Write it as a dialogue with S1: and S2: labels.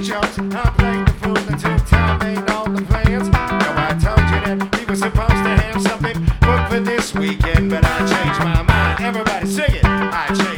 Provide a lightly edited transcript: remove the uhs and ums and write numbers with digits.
S1: shows. I played the fool and took time, made all the plans. Now I told you that we were supposed to have something booked for this weekend, but I changed my mind. Everybody sing it. I changed